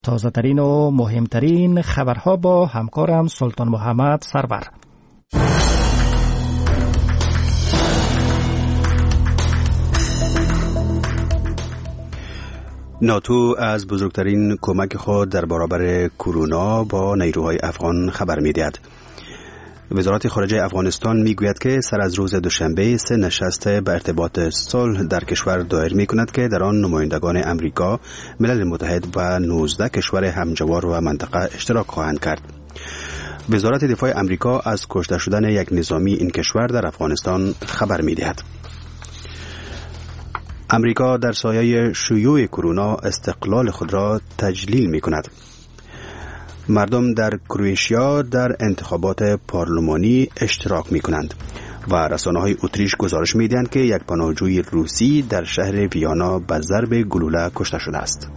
تازه‌ترین و مهمترین خبرها با همکارم سلطان محمد سرور. ناتو از بزرگترین کمک خود در برابر کرونا با نیروهای افغان خبر می‌دهد. وزارت خارجه افغانستان میگوید که سر از روز دوشنبه 3 نشست به ارتباط صلح در کشور دایر می‌کند که در آن نمایندگان امریکا، ملل متحد و 19 کشور همجوار و منطقه اشتراک خواهند کرد. وزارت دفاع امریکا از کشته شدن یک نظامی این کشور در افغانستان خبر می‌دهد. امریکا در سایه شیوع کرونا استقلال خود را تجلیل می‌کند. مردم در کرواتیا در انتخابات پارلمانی اشتراک می‌کنند و رسانه‌های اتریش گزارش می‌دهند که یک پناهجوی روسی در شهر ویانا به ضرب گلوله کشته شده است.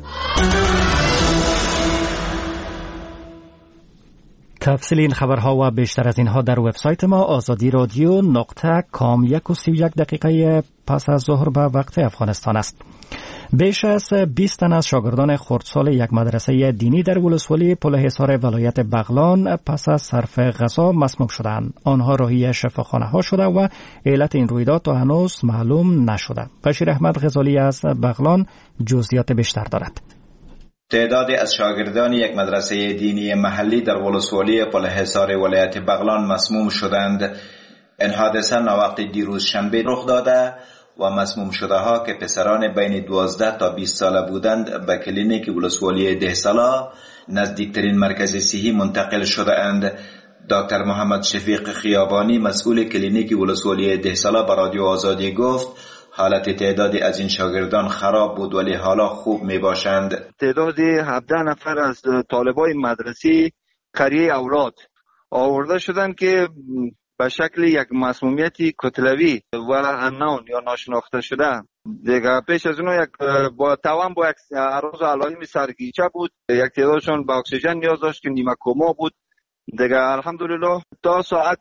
تفصیل این خبرها و بیشتر از اینها در وبسایت ما azadi.radio.com 1:31 پس از ظهر به وقت افغانستان است. بیش از 20 تن از شاگردان خردسال یک مدرسه دینی در ولسوالی پل‌حصار ولایت بغلان پس از صرف غذا مسموم شدند. آنها راهی شفاخانه ها شده و علت این رویداد تا هنوز معلوم نشده. بشیر احمد غزالی از بغلان جزئیات بیشتر دارد. تعدادی از شاگردان یک مدرسه دینی محلی در ولسوالی پل‌حصار ولایت بغلان مسموم شدند. این حادثه ناوقت دیروز شنبه رخ داده و مسموم شده ها که پسران بین 12 تا 20 ساله بودند به کلینیک ولسوالی دهسالا نزدیکترین مرکز صحی منتقل شده اند. دکتر محمد شفیق خیابانی مسئول کلینیک ولسوالی دهسالا به رادیو آزادی گفت حالت تعدادی از این شاگردان خراب بود ولی حالا خوب می باشند. تعدادی 17 نفر از طالبای مدرسه قریه اولاد آورده شدند که به شکل یک مسمومیت کتلوی و انون یا ناشناخته شده. دیگه پیش از اون با یک عرض علائم سرگیچه بود. یک تعدادشون به اکسیژن نیاز داشت که نیمه کما بود. دیگه الحمدلله تا ساعت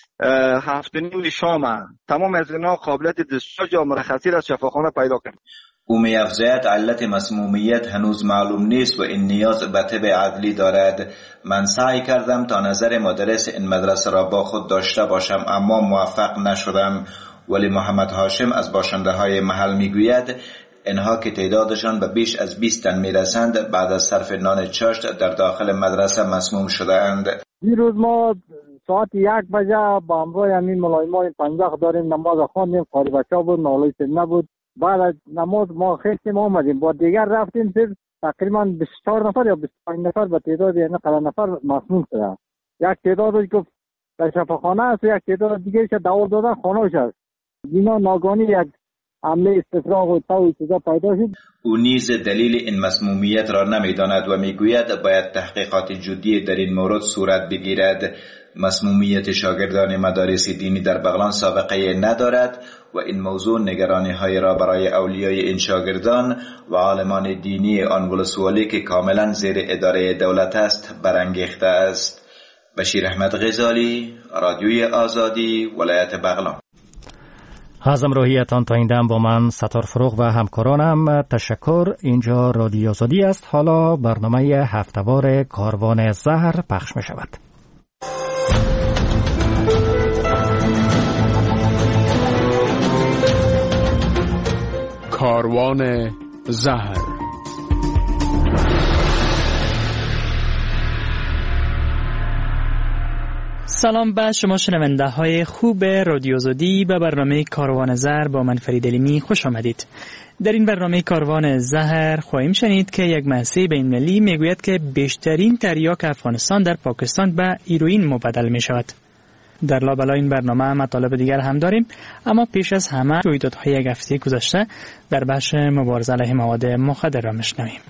7:30 شام تمام از اینا قابلیت دیسچارج یا مرخصی از شفاخانه پیدا کرد. او می‌افزاید علت مسمومیت هنوز معلوم نیست و این نیاز به طب عدلی دارد. من سعی کردم تا نظر مدرس این مدرسه را با خود داشته باشم اما موفق نشدم. ولی محمد هاشم از باشنده های محل میگوید اینها که تعدادشان به بیش از 20 تن میرسند بعد از صرف نان چاشت در داخل مدرسه مسموم شده اند. دیروز ما ساعت 1 بجه با همراه همین ملایمای پنجاه داریم نماز خواندیم. قاری بچه بود، نالای سنه بود. بعد از نماز ما خیستیم آمدیم با دیگر رفتیم صرف تقریبا 24 نفر یا 25 نفر به تعداد یعنی قدر نفر مسموم شده. یک تعدادش گفت در شفاخانه است و یک تعداد دیگه که دوا دادن خانه‌اش است. اینا ناگهانی یک حمله استفراغ و تو چیزا پیدا شد. او نیز دلیل این مسمومیت را نمیداند و میگوید باید تحقیقات جدی در این مورد صورت بگیرد. مسمومیت شاگردان مدارس دینی در بغلان سابقه ندارد و این موضوع نگرانی های را برای اولیای این شاگردان و عالمان دینی آن ولسوالی که کاملا زیر اداره دولت است برانگیخته است. بشیر احمد غزالی، رادیوی آزادی، ولایت بغلان. از همراهیتان تا این دم با من ستار فروغ و همکارانم تشکر. اینجا رادیو آزادی است. حالا برنامه هفتهوار کاروان زهر پخش می شود. کاروان زهر. سلام به شما شنونده های خوب رادیو آزادی. به برنامه کاروان زهر با من فرید علیمی خوش آمدید. در این برنامه کاروان زهر خواهیم شنید که یک مؤسسه بین‌المللی میگوید که بیشترین تریاک افغانستان در پاکستان به هیروئین مبدل می شود. در لابلای این برنامه مطالب دیگر هم داریم، اما پیش از همه رویدادهای یک هفته گذشته در بخش مبارزه علیه مواد مخدر را میشنویم.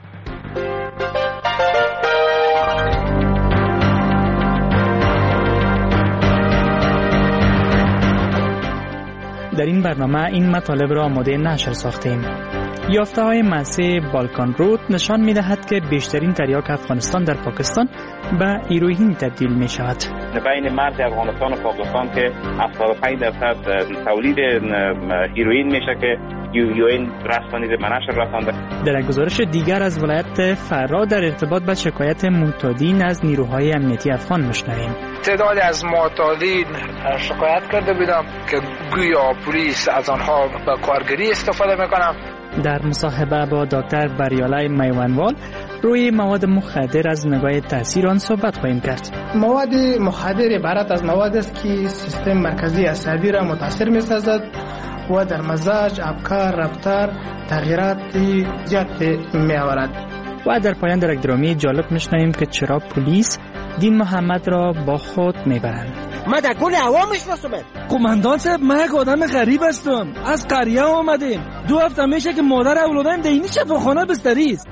در این برنامه این مطالب را آماده نشر ساختیم. یافته‌های مؤسسه بالکان رود نشان می‌دهد که بیشترین تریاک افغانستان در پاکستان به هیروئین تبدیل می‌شود. بین مرز افغانستان و پاکستان که 75% تولید هیروئین میشه که این رسانید به نشر رسانده. در گزارش دیگر از ولایت فرا در ارتباط با شکایت معتادین از نیروهای امنیتی افغان میشنویم. تعدادی از معتادین شکایت کرده بودم که گویا پلیس از آنها به کارگری استفاده میکنم. در مصاحبه با دکتر بریالای میوانوال روی مواد مخدر از نگاه تاثیر آن صحبت خواهیم کرد. مواد مخدر عبارت از مواد است که سیستم مرکزی عصبی را متاثر می‌سازد و در مزاج، افکار، رفتار تغییرات زیاد می‌آورد. و در پایان در یک درامی جالب میشنویم که چرا پلیس دین محمد را با خود میبرند. ما در کل عوام میشناسم. قماندان صاحب، من یک آدم غریب هستم، از قریه آمدیم. 2 هفته میشه که مادر اولادم در این شفاخانه بستری است.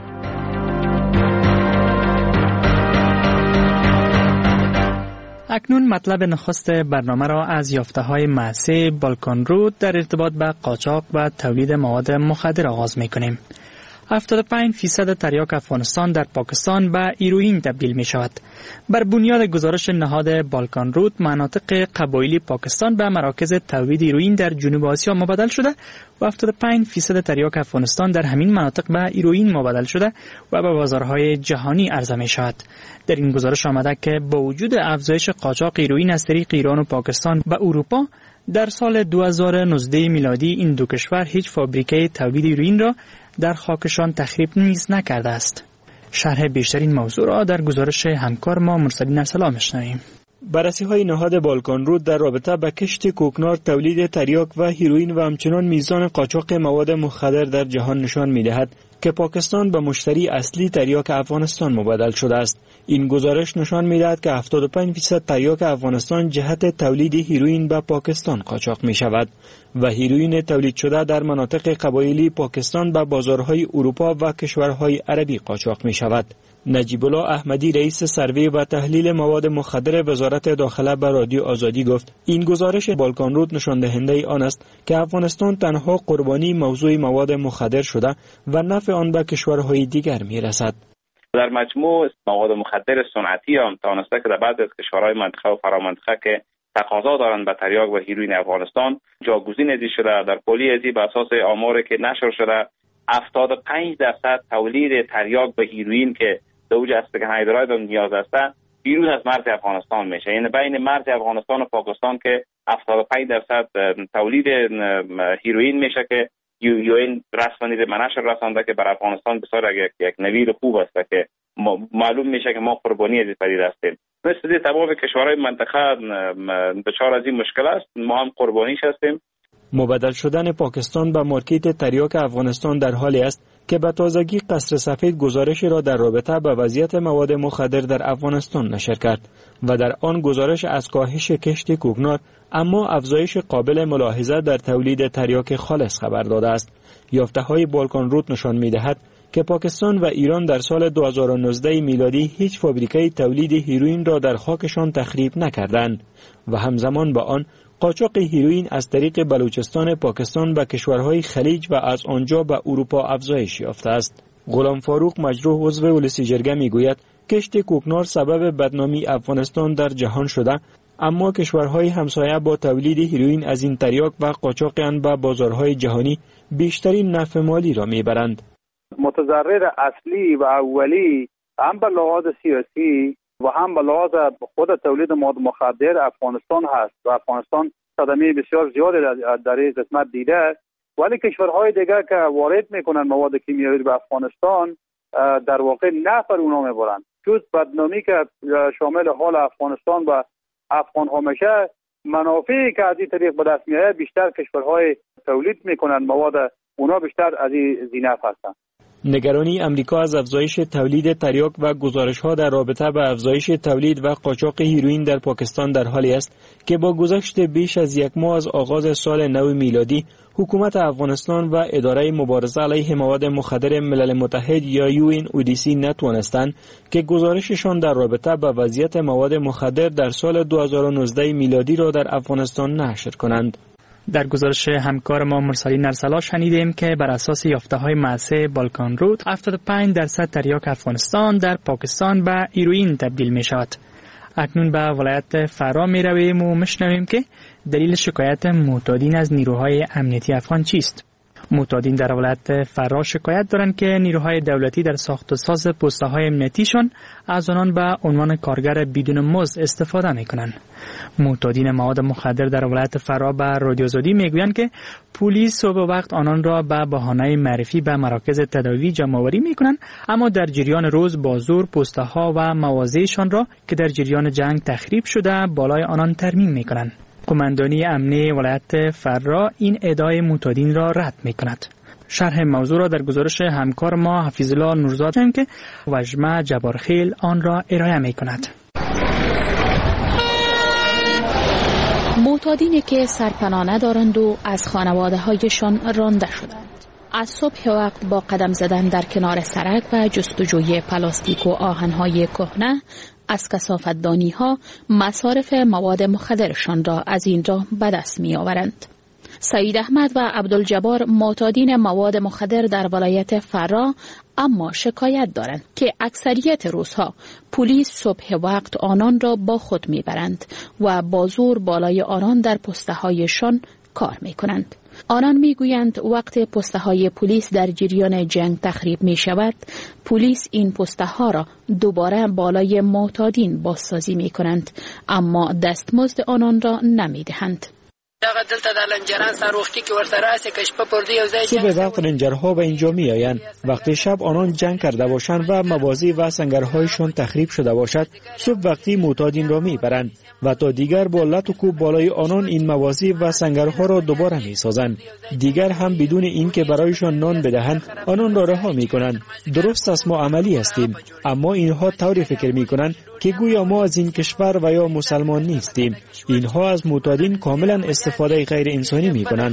اکنون مطلب نخست برنامه را از یافته‌های مؤسسه بالکان رود در ارتباط با قاچاق و تولید مواد مخدر آغاز می‌کنیم. 75% تریاک افغانستان در پاکستان به هیروئین تبدیل می شود. بر بنیاد گزارش نهاد بالکان رود، مناطق قبایلی پاکستان به مراکز تولید هیروئین در جنوب آسیا مبادل شده و 75% تریاک افغانستان در همین مناطق به هیروئین مبادل شده و به بازارهای جهانی عرضه می شود. در این گزارش آمده که با وجود افزایش قاچاق هیروئین از طریق ایران و پاکستان به اروپا، در سال 2019 میلادی این دو کشور هیچ فابریکه تولید هیروئین را در خاکشان تخریب نیز نکرده است. شرح بیشترین موضوع را در گزارش همکار ما مرسلین ارسلا میشنویم. بررسی‌های نهاد بالکان رود در رابطه با کشت کوکنار، تولید تریاک و هیروئین و همچنین میزان قاچاق مواد مخدر در جهان نشان می‌دهد که پاکستان به مشتری اصلی تریاک افغانستان مبادل شده است. این گزارش نشان می‌دهد که 75% تریاک افغانستان جهت تولید هیروئین به پاکستان قاچاق می‌شود و هیروئین تولید شده در مناطق قبایلی پاکستان به بازارهای اروپا و کشورهای عربی قاچاق می‌شود. نجیب الله احمدی رئیس سروی و تحلیل مواد مخدر وزارت داخله به رادیو آزادی گفت این گزارش بالکان رود نشان دهنده آن است که افغانستان تنها قربانی موضوع مواد مخدر شده و نفع آن به کشورهای دیگر میرسد. در مجموع مواد مخدر صنعتی هم توانسته که در بعضی از کشورهای منطقه و فرامنطقه که تقاضا دارند به تریاک و هیروئین افغانستان جاگزین ازی شده. در کلی ازی به اساس آماری که نشر شده 75% تولید تریاک و هیروئین که دوج است که هایدراید هم نیاز است بیرون از مرز افغانستان میشه. یعنی بین مرز افغانستان و پاکستان که 75% تولید هیروئین میشه که این رسانید به نشر رسانده که بر افغانستان بسیار یک نوید خوب است که معلوم میشه که ما قربانی از این پدیده هستیم. مثل تمام کشورهای منطقه دچار از این مشکل است، ما هم قربانیش هستیم. مبادل شدن پاکستان به مارکت تریاک افغانستان در حالی است که به تازگی قصر سفید گزارشی را در رابطه با وضعیت مواد مخدر در افغانستان نشر کرد و در آن گزارش از کاهش کشت کوکنار اما افزایش قابل ملاحظه در تولید تریاک خالص خبر داده است. یافته‌های بالکان رود نشان می‌دهد که پاکستان و ایران در سال 2019 میلادی هیچ فابریکه تولید هیروئین را در خاکشان تخریب نکردند و همزمان با آن قاچاق هیروئین از طریق بلوچستان پاکستان به کشورهای خلیج و از آنجا به اروپا افزایش یافته است. غلام فاروق مجروح عضو ولسی جرگه میگوید کشت کوکنار سبب بدنامی افغانستان در جهان شده، اما کشورهای همسایه با تولید هیروئین از این تریاک و قاچاق آن به بازارهای جهانی بیشترین نفع مالی را میبرند. متضرر اصلی و اولی هم به لحاظ سیاسی و هم به لحاظ خود تولید مواد مخدر افغانستان هست و افغانستان صدمه بسیار زیادی در این قسمت دیده، ولی کشورهای دیگر که وارد میکنن مواد کیمیایی به افغانستان در واقع نفع اونا میبرند. جز بدنامی که شامل حال افغانستان و افغان ها میشه، منافعی که از این طریق به دست میاد بیشتر کشورهای تولید میکنن مواد اونا بیشتر از این زینف هستن. نگرانی امریکا از افزایش تولید تریاک و گزارش‌ها در رابطه با افزایش تولید و قاچاق هیروئین در پاکستان در حالی است که با گذشت بیش از یک ماه از آغاز سال نو میلادی حکومت افغانستان و اداره مبارزه علیه مواد مخدر ملل متحد یا UNODC نتوانستند که گزارششان در رابطه با وضعیت مواد مخدر در سال 2019 میلادی را در افغانستان نشر کنند. در گزارش همکار ما مرسلین ارسلا شنیدیم که بر اساس یافته‌های مؤسسه بالکان رود 75% تریاک افغانستان در پاکستان به هیروئین تبدیل می شود. اکنون به ولایت فرا می رویم و میشنویم که دلیل شکایت معتادین از نیروهای امنیتی افغان چیست. معتادین در ولایت فرا شکایت دارند که نیروهای دولتی در ساخت و ساز پست‌های امنیتیشان از آنان به عنوان کارگر بدون مزد استفاده می‌کنند. معتادین مواد مخدر در ولایت فرا به رادیو آزادی میگویند که پلیس صبح وقت آنان را به بهانه معرفی به مراکز تداوی جمع‌آوری می‌کنند، اما در جریان روز با زور پست‌ها و مواضعشان را که در جریان جنگ تخریب شده بالای آنان ترمیم می‌کنند. قماندانی امنی ولایت فرا این ادعای معتادین را رد می‌کند. شرح موضوع را در گزارش همکار ما حفیظالله نورزاد که وجمه جبارخیل آن را ارائه می‌کند. معتادینی که سرپناه ندارند و از خانواده‌هایشان رانده شدند، از صبح وقت با قدم زدن در کنار سرک و جستجوی پلاستیک و آهن‌های کهنه از کثافت‌دانی‌ها مصارف مواد مخدرشان را از این راه به دست می‌آورند. سعید احمد و عبدالجبار معتادین مواد مخدر در ولایت فرا اما شکایت دارند که اکثریت روزها پلیس صبح وقت آنان را با خود میبرند و با زور بالای آنان در پسته‌هایشان کار میکنند. آنان میگویند وقت پسته‌های پلیس در جریان جنگ تخریب می شود، پلیس این پسته‌ها را دوباره بالای معتادین بازسازی می کنند، اما دستمزد آنان را نمی دهند. صبح وقت رنجرها به اینجا می آیند. وقتی شب آنان جنگ کرده باشند و مواضع و سنگرهایشان تخریب شده باشد، صبح وقتی معتادین را می برند و تا دیگر با لط و کوب بالای آنان این مواضع و سنگرها را دوباره می سازند. دیگر هم بدون اینکه برایشان نان بدهند آنان را رها می کنند. درست است ما عملی هستیم، اما اینها طوری فکر می کنند که گویا ما از این کشور و یا مسلمان نیستیم. اینها از معتادین کاملا استفاده غیر انسانی می کنند.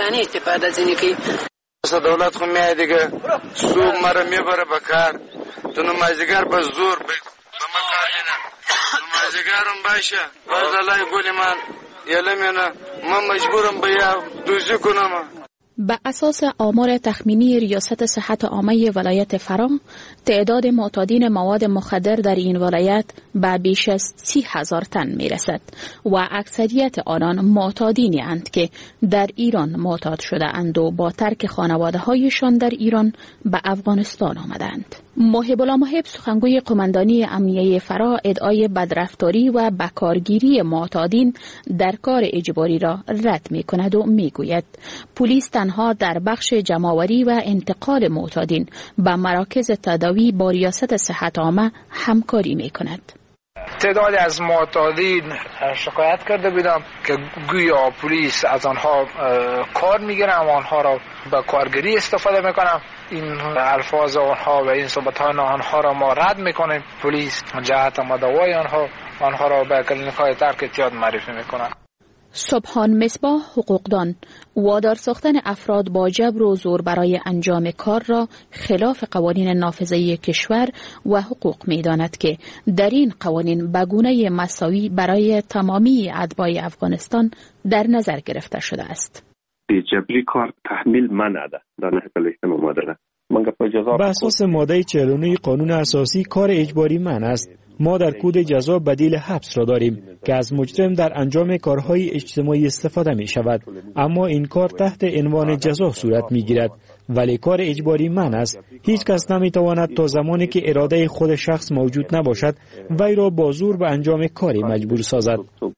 دولت خو میاد دیگه صبح مرا میبره بکار تو نمازیگر به زور به مکانینا نمازیگرم باشه باز الله گولی من یلمینه من مجبورم به دوزی کنم. به اساس آمار تخمینی ریاست صحت عامه ولایت فرا، تعداد معتادین مواد مخدر در این ولایت به بیش از 30,000 تن می رسد و اکثریت آنان معتادینی اند که در ایران معتاد شده اند و با ترک خانواده هایشان در ایران به افغانستان آمدند. محب الله محب سخنگوی قماندانی امنیه فرا ادعای بدرفتاری و بکارگیری معتادین در کار اجباری را رد می کند و می گوید پلیس تنها در بخش جمع‌آوری و انتقال معتادین به مراکز تداوی با ریاست صحت عامه همکاری می کند. تعدادی از معتادین شکایت کرده بودم که گویا پلیس از آنها کار میگیرن و آنها را به کارگری استفاده میکنن. این الفاظ آنها و این صحبت‌های آنها را ما رد میکنیم. پلیس جهت مداوای آنها را به کلینیک‌های ترک اعتیاد معرفی میکنن. سبحان مصباح حقوقدان وادار ساختن افراد با جبر و زور برای انجام کار را خلاف قوانین نافذه کشور و حقوق می‌داند که در این قوانین به گونه مساوی برای تمامی اتباع افغانستان در نظر گرفته شده است. جبری کار تحمیل منع ده در نهج ماده. به اساس ماده 49 قانون اساسی کار اجباری منع است. ما در کود جزا بدیل حبس را داریم که از مجرم در انجام کارهای اجتماعی استفاده می شود، اما این کار تحت عنوان جزا صورت می گیرد، ولی کار اجباری منع است. هیچ کس نمی تواند تا زمانی که اراده خود شخص موجود نباشد وی را با زور به انجام کاری مجبور سازد.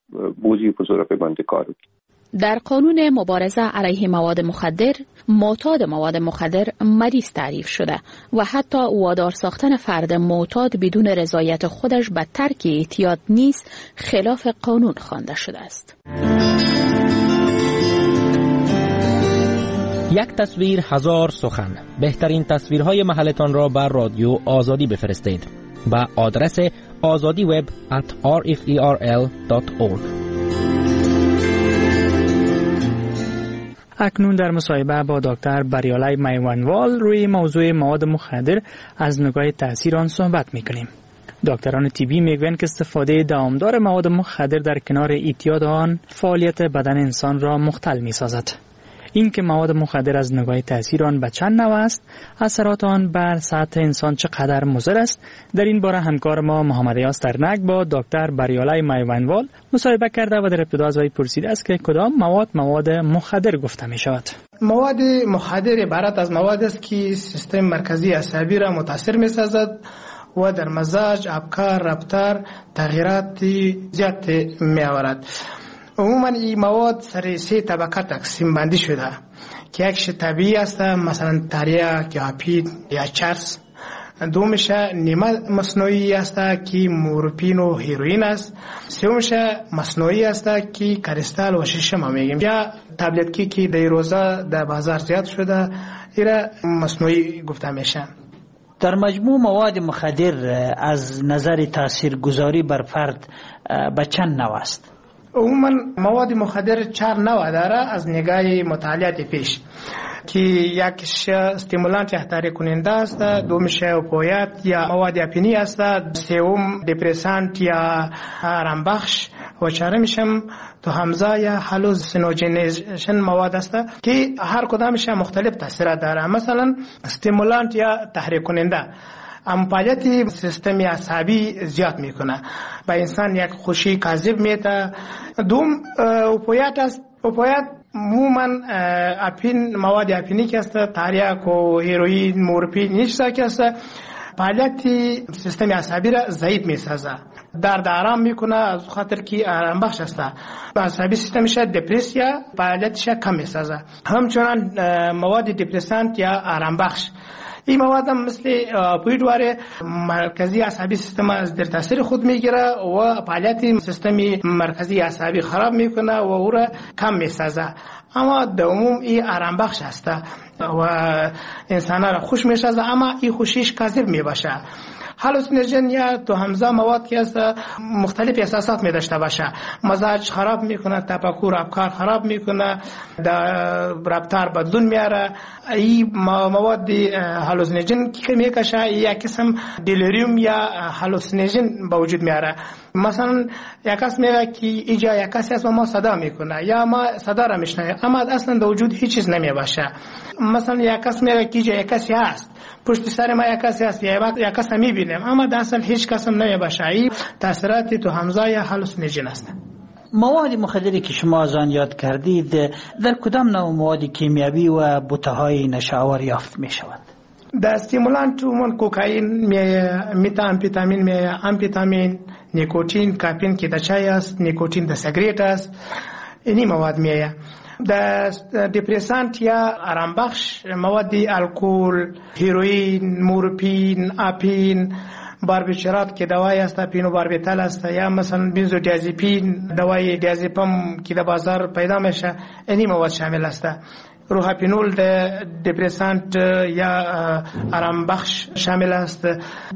در قانون مبارزه علیه مواد مخدر، معتاد مواد مخدر مریض تعریف شده و حتی وادار ساختن فرد معتاد بدون رضایت خودش به ترک اعتیاد نیز خلاف قانون خوانده شده است. یک تصویر هزار سخن. بهترین تصویرهای محلتان را بر رادیو آزادی بفرستید با آدرس azadiweb@rferl.org. اکنون در مصاحبه با دکتر بریالای میوانوال روی موضوع مواد مخدر از نگاه تاثیر آن صحبت میکنیم. دکتران طبی میگویند که استفاده دامدار مواد مخدر در کنار اعتیاد آن فعالیت بدن انسان را مختل میسازد. این که مواد مخدر از نگاه تاثیر آن به چند نوع است، اثرات آن بر صحت انسان چقدر مضر است، در این باره همکار ما محمد یاس ترنک با دکتر بریالای میوانوال مصاحبه کرده و در ابتدا از وی پرسیده است که کدام مواد مخدر گفته می شود. مواد مخدر عبارت از مواد است که سیستم مرکزی عصبی را متاثر می‌سازد و در مزاج، افکار، رفتار تغییرات زیاد می‌آورد. عموما این مواد سر 3 طبقه تقسیم بندی شده که یکش طبیعی است، مثلا تریاک یا اپید یا چرس. دومش نیمه مصنوعی است که مورفین و هیروئین است. سومش مصنوعی است که کریستال و شیشه ما میگیم، یا تبلت که در روزا در بازار زیاد شده، ایرا مصنوعی گفته میشه. در مجموع مواد مخدر از نظر تاثیرگذاری بر فرد به چند نوع است؟ عموما مواد مخدر 4 نوع داره از نگاه مطالعات پیش، که یکش استیمولانت یا تحریک کننده است، دومش اوپیات یا مواد اپینی است، سوم دپرسانت یا آرامبخش و چهارمش هم تو همزه یا هالوسینوژنیشن مواد است که هر کدامش مختلف تاثیرات داره. مثلا استیمولانت یا تحریک کننده فعالیت سیستم عصبی زیاد میکنه، به انسان یک خوشی کاذب میده. دوم اوپیات است. اوپیات عموما اپین، مواد اپینیک است، تریاک و هیروئین، مورفین، نیچه که است، فعالیت سیستم عصبی را ضعیف میسازه، درد آرام میکنه، از خاطر که آرام بخش است. عصبی سیستمش دپرسیا فعالیتش کم میسازه. همچنان مواد دپرسانت یا آرام بخش، این مواد هم مثل اپوید واره مرکزی عصبی سیستم از در تاثیر خود میگیره و فعالیت سیستم مرکزی عصبی خراب میکنه و او را کم میسازه. اما در عموم این آرام بخش است و انسان را خوش میسازه، اما این خوشیش کاذب میباشه. هالوسینوژن یا تو همزه مواد که است مختلف احساسات می داشته باشه، مزاج خراب میکنه، تفکر افکار خراب میکنه، رفتار بدلون میاره. این مواد هالوسینوژن که میکشه یک قسم دلیریوم یا هالوسینوژن به وجود میاره. مثلا یک کس میگه که اینجا یک کسی است و ما صدا میکنه یا ما صدا را میشنویم، اما اصلا در وجود هیچ چیز نمیباشه. مثلا یک کس میگه که اینجا یک کسی هست، پشت سر ما یک کسی هست، یک کس میبینیم، اما در اصل هیچ کس نمیباشه. این تاثیرات تو همزه یا هالوسینوژن است. مواد مخدری که شما از آن یاد کردید در کدام نوع مواد کیمیایی و بوته‌های نشاور یافت می شود؟ در استیمولانت من کوکائین، متامفیتامین، امفیتامین، نیکوتین، کافین که در چای است، نیکوتین در سیگریت است، اینی مواد میه. در دپرسانت یا آرام بخش مواد الکل، هیروئین، مورفین، اپین، باربیتورات که دوای است، اپین و باربیتال است، یا مثلا بنزودیازپین، دوای دیازپام که در بازار پیدا میشه، اینی مواد شامل است. روحاپینول دپرسانت یا آرام بخش شامل است.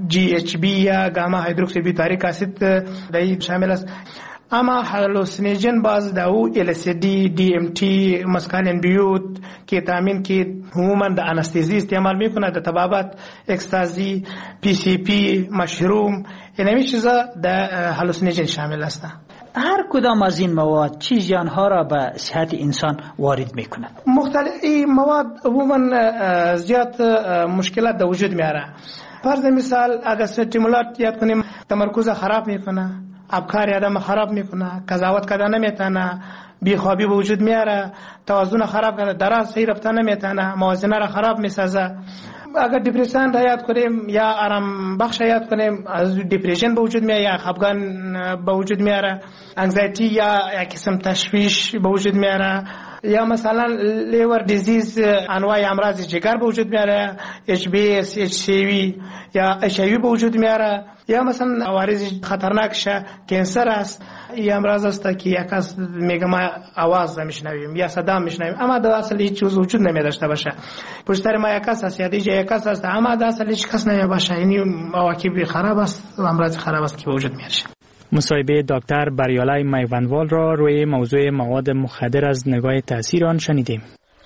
GHB یا گاما هیدروکسی بیوتاریک اسید دای شامل است. اما هالوسینوژن باز داو LSD، DMT، مسکالین بیوت، کتامین که عموما در انستزی استعمال میکنه، در طبابت، اکستازی، PCP، مشروم، اینمی چیزا در هالوسینوژن شامل است. هر کدام از این مواد چه زیانها را به صحت انسان وارد میکند؟ مختلف این مواد عموما زیاد مشکلات در وجود میاره. فرض مثال اگر استیمولات یاد کنیم تمرکز خراب میکنه، افکار آدم خراب میکنه، قضاوت کردن نمیتونه، بیخوابی به وجود میاره، توازن خراب کنه، دراز صحیح رفتن نمیتونه، موازنه را خراب میسازه. اگر دپرسان را یاد کنیم یا آرام بخش یاد کنیم، از دپرشن به وجود میاره یا خفگان به وجود میاره، انگزایتی یا یک قسم تشویش به وجود میاره، یا مثلا لیور دیزیز، انواع امراض جگر به وجود میاره، HBS، HCV یا HIV به وجود میاره، یا مثلا عوارض خطرناکش کانسر است. این امراض است که یک کس میگه ما آواز میشنویم یا صدا میشنویم، اما در اصل هیچ چیز وجود نمیداشته باشه. پشت سر ما یک کس است یا دیگه یک کس است، اما در اصل هیچ کس نمیباشه. این عواقب خراب است و امراض خراب است که به وجود میاد. مصاحبه دکتر بریالای میوندوال را روی موضوع مواد مخدر از نگاه تاثیر آن شنیدیم.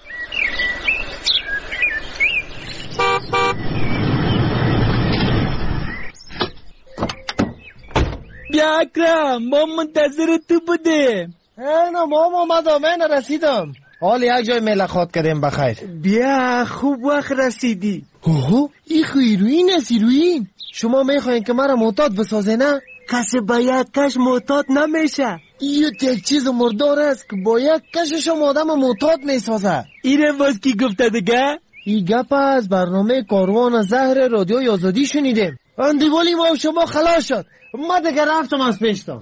بیا اکرم، ما منتظر تو بودیم. نه ماما من رسیدم. حال یک جای ملاقات کردیم بخیر. بیا خوب وقت رسیدی. اوه این هیروئین است. هیروئین شما میخواین که مرا معتاد بسازه نه؟ کسی به یک کش معتاد نمیشه. یک چیز مردار است که با یک کشش آدم معتاد میسازه. اینه باز کی گفته دیگه؟ این گپ از برنامه کاروان زهر رادیوی آزادی شنیدیم. اندیوالی ما و شما خلاص شد. ما دیگه رفتم از پیشتم.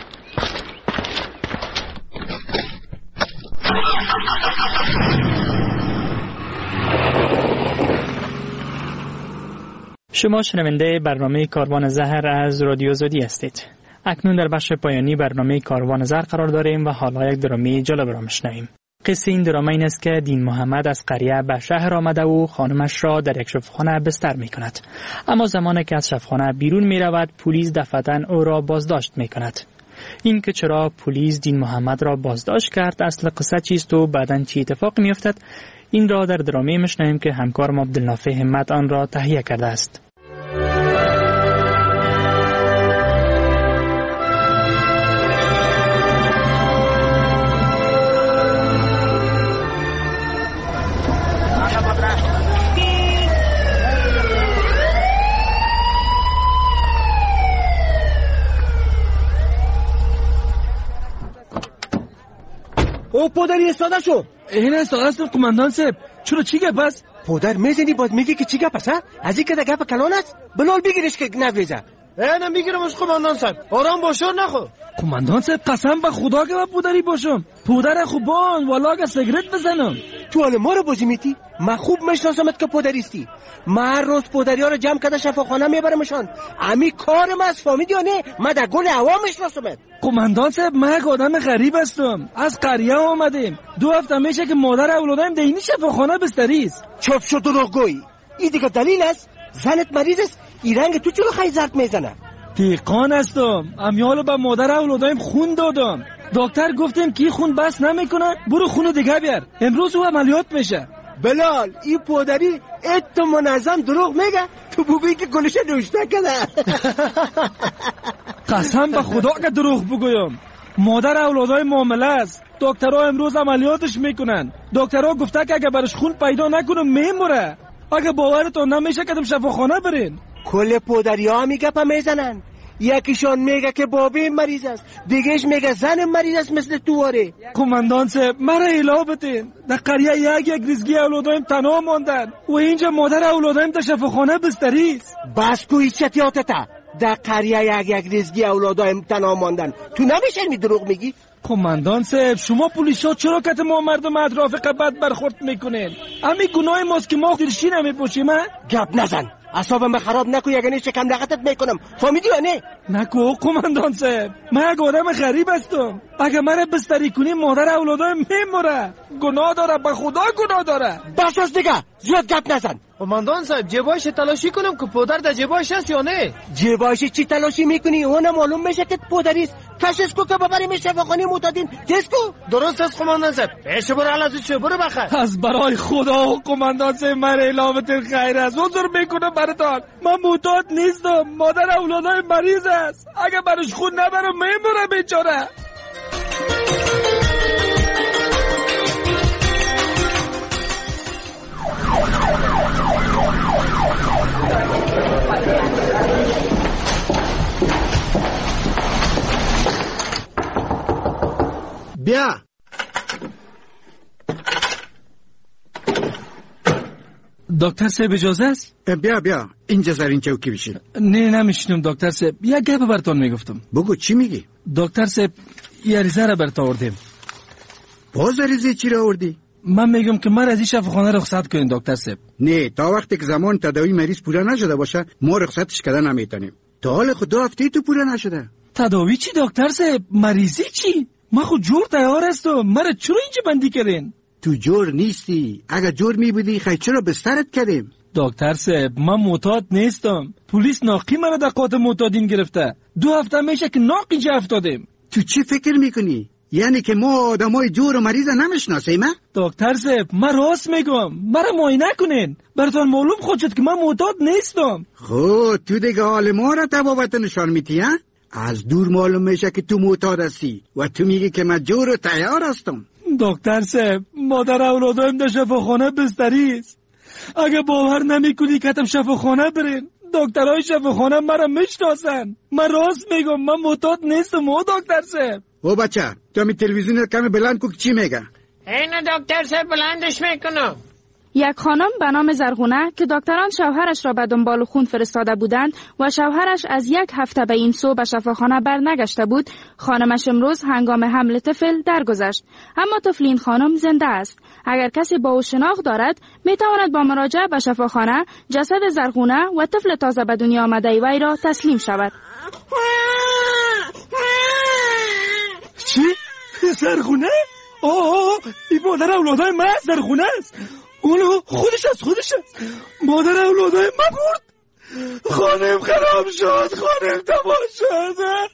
شما شنونده برنامه کاروان زهر از رادیو آزادی هستید. اکنون در بخش پایانی برنامه کاروان زهر قرار داریم و حالا یک درامی جالب را میشنویم. قصه این دراما این است که دین محمد از قریه به شهر آمده و خانمش را در یک شفاخانه بستر می کند. اما زمانی که از شفاخانه بیرون می رود پلیس دفعتاً او را بازداشت می کند. این که چرا پلیس دین محمد را بازداشت کرد، اصل قصه چیست و بعداً چی اتفاق می افتد، این را در درامی میشنویم که همکارم عبدالنافع همت آن را تهیه کرده است. او پدری استاده شو. این استاده است قماندان صاحب. چرا چی گپ است؟ پدر میزنی باید میگی که چی گپ است؟ از این که ده گپ کلان است بلال بگیرش که نویزه. نه میگیرم از قماندان صاحب. آرام باش نخو. قماندان صاحب قسم به خدا که من پدری باشم. پدر خوبان والا که سیگرت بزنم. تو حال ما رو بازی میتی؟ من خوب میشناسمت که پدریستی. من هر روز پدری ها رو جمع کرده شفاخانه میبرمشان. امی کارم از فامیلی ها نه. من در گل هوا میشناسمت. قماندان صاحب من یک آدم غریب هستم. از قریه آمدیم. 2 هفته میشه که مادر اولادم دینی شفاخانه بستری است. چوب شو دروغگویی. این دیگه دلیل است؟ زنت مریض است. این رنگ تو چرا خیلی زرد میزنه؟ دیقان هستم. امیال به مادر اولادم خون دادم. دکتر گفتیم که خون بس نمیکنه، برو خون دیگه بیار. امروز او عملیات میشه. بلال این پدری ات منظم دروغ میگه. تو بگویی که گلش نوشته کنه. قسم به خدا که دروغ بگویم. مادر اولادای معامله است. دکترها امروز عملیاتش میکنن. دکترها گفته که اگه برش خون پیدا نکنه میموره. اگه باورتون نمیشه که شفاخانه برین. کل پدری ها میگه پا میزنن. یکیشان میگه که بابی مریض است، دیگهش میگه زنم مریض است مثل تو واره. قماندان صاحب مرا اله بتین. در قریه یک ریزگی اولادایم تنها ماندن و اینجا مادر اولادایم در شفاخانه بستری است. بس کو ایچتیاتتا. در قریه یک ریزگی اولادایم تنها ماندن. تو نمیشه می دروغ میگی؟ قماندان صاحب شما پلیسا چرا که ما مردم اطراف بد برخورد میکنین؟ امی گناه ماست که ما دلشی نمیپوشیم. گپ نزن. اعصابم خراب نکو. یگانه شکم لغتت میکنم. فهمیدی یا نه؟ نکو قماندان صاحب. من یک آدم غریب هستم. اگه مرا بستری کنی مادر اولادایم میموره. گناه داره، به خدا گناه داره. بس از دیگه زیاد گپ نزن. قماندان صاحب جیبایش تلاشی کنم که پدر در جیبایش هست یا نه؟ جیبایش چی تلاشی میکنی؟ اون معلوم میشه که پدریست. کشش کو که ببریم شفاخانه معتادین. تست کو. درست است قماندان صاحب. ايش برو علازی چه برو بخیر. از برای خدا قماندان صاحب مرا علامت خیر است. عذر میکنم براتون. من معتاد نیستم. مادر اولادای مریض است. اگه برش خون نبرم میموره بیچاره. بیا. دکتر صاحب اجازه است؟ بیا اینجا زرین چوکی بشین. نه نمیشنم دکتر صاحب. یک گپ براتون میگفتم. بگو چی میگی؟ دکتر صاحب یه ریزه را برات آوردیم. باز ریزه چی را آوردی؟ من میگم که من از این شفاخانه رخصت کنین دکتر صاحب. نه تا وقتی که زمان تداوی مریض پورا نشده باشه ما رخصتش کردن نمیتونیم. تا حال خود 2 هفته تو پورا نشده. تداوی چی دکتر صاحب؟ مریضی چی؟ من خود جور تیار هستم. مرا چرا اینجا بندی کردین؟ تو جور نیستی. اگه جور می بودی خیلی چرا بسترت کردیم؟ دکتر صاحب من معتاد نیستم. پلیس ناقی منو در قاط معتادین گرفته. 2 هفته میشه که ناق اینجا افتادیم. تو چی فکر میکنی؟ یعنی که ما آدمای جور و مریض نمیشناسیم؟ دکتر صاحب من راست میگم. مرا معاینه کنین. براتون معلوم خود شد که من معتاد نیستم. خب تو دیگه حال ما را تبابت نشان میدی ها؟ از دور معلوم میشه که تو معتاد هستی و تو میگی که من جور و تیار هستم. دکتر صاحب مادر اولادایم در شفاخانه بستری است. اگه باور نمیکنی که شفاخانه برین. دکترهای شفاخانه مرا میشناسن. من راست میگم، من معتاد نیستم او دکتر صاحب. او بچه تو می تلویزیون کمی بلند کو چی میگه؟ اینو دکتر صاحب بلندش میکنم. یک خانم به نام زرغونه که دکتران شوهرش را به دنبال خون فرستاده بودند و شوهرش از 1 هفته به این سو به شفاخانه برنگشته بود، خانمش امروز هنگام حمل طفل درگذشت. اما طفل این خانم زنده است. اگر کسی با او شناخت دارد می تواند با مراجعه به شفاخانه جسد زرغونه و طفل تازه به دنیا آمده وی را تسلیم شود. چی؟ زرغونه؟ آه این مادر اولادای من زرغونه است. اونو خودش است. مادر اولادای من برد. خانم خراب شد، خانم تباه شد.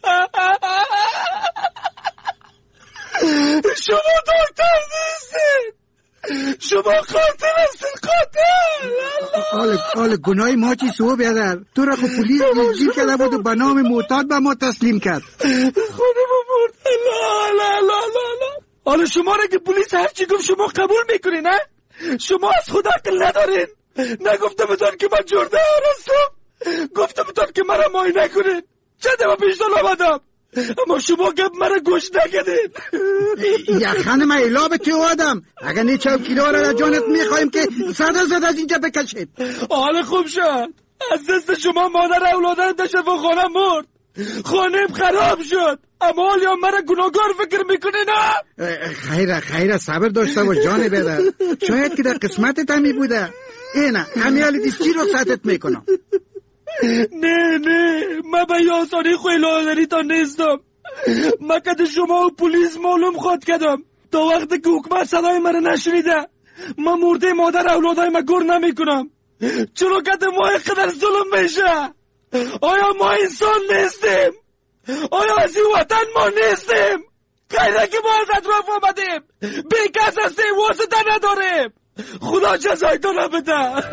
شما دکتر نیستید، شما قاتل هستید. قاتل. حال گناه ما چی سو بیادر؟ تو را خب پولیس دستگیر کرده بود و به نام معتاد به ما تسلیم کرد. خانم برد. لا. حالا شما را که پلیس هرچی گفت شما قبول میکنی نه؟ شما از خود عقل ندارین. نگفتم بتون که من جرده هستم، گفتم بتون که مرا معاینه کنین. چند دفعه پیش آمدم اما شما گپ مرا گوش نکردین. یخن ما اعلام تو آدم اگر نیچه کیلو را جانت میخوایم که صد از اینجا بکشید. حال خوب شد، از دست شما مادر اولادن در شفاخانه مرد، خانم خراب شد، اما حالا مرا گناهگار فکر میکنی نه؟ خیره صبر داشته باش جان بدر، شاید که در قسمتت همی بوده. اینه همیالی دیستی رو سطحت میکنم. نه من به یاسانی خوی لادری تا نیستم. من کده شما و پولیس معلوم خود کردم تا وقتی که حکومت صدای مرا نشنیده من مرده مادر اولادای من گر نمی کنم. چرا کده ما اینقدر ظلم میشه؟ آیا ما انسان نیستیم؟ آیا از این وطن ما نیستیم؟ غیره که ما از اطراف آمدیم بی کس هستیم، واسطه نداریم. خدا جزای تو را بده.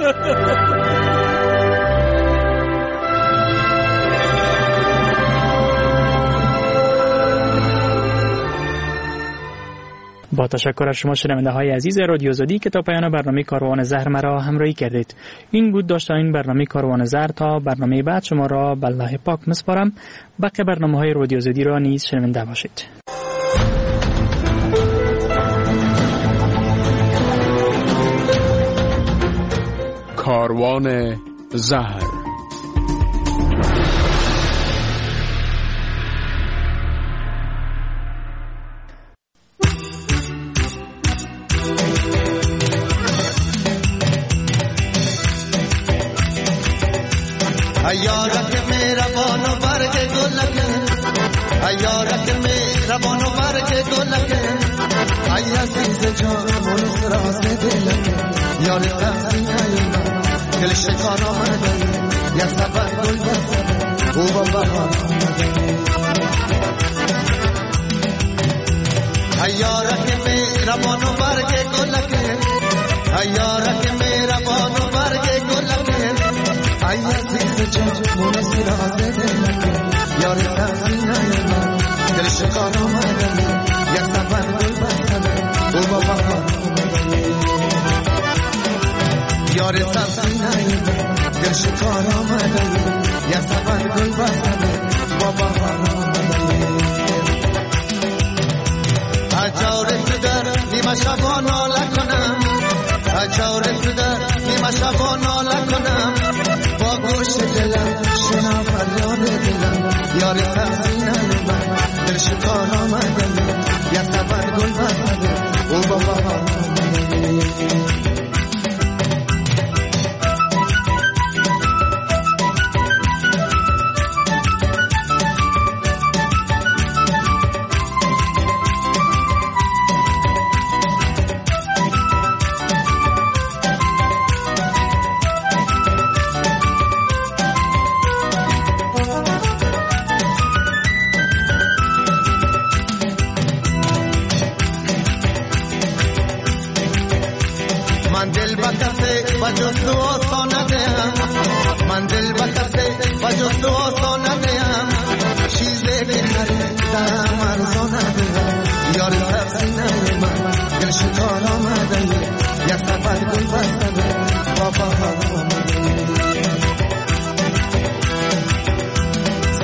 با تشکر از شما شنونده های عزیز رادیو آزادی که تا پایان برنامه کاروان زهر مرا همراهی کردید. این بود داشتن برنامه کاروان زهر. تا برنامه بعد شما را به الله پاک میسپارم. باقی برنامه های رادیو آزادی را نیز شنونده باشید. کاروان زهر. ایارک میرا بانو برگ گلکه، ایارک میرا بانو برگ گلکه، ای عزیز جانم راز دلکه، یار سینه من دل شکار آمده، یا سبر گل بسته او با بهار آمده. ایارک میرا بانو برگ گلکه، ایارک میرا بانو برگ گلکه، ای عزیز جانم راز دلکه، یار سینه من دل شکار آمده، یا سبر گل بسته او با بهار آمده. یار سینه من دل شکار آمده، یا سبر گل بسته با بهار آمده. اجار تو در نیمه شبا ناله کنم، اجار تو در نیمه شبا ناله کنم، با گوش دلم شنو فریاد دلم، یار سینه من دل شکار آمده، یا سبر گل بسته او با بهار آمده.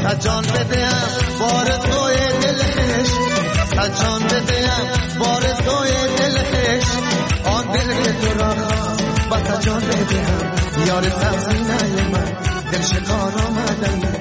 جان بدهم بار توی دلخش جان بدهم بار توی دلخش آن دل که تو را خواه با جان بدهم یار سبزی نه من دل شکار آمدم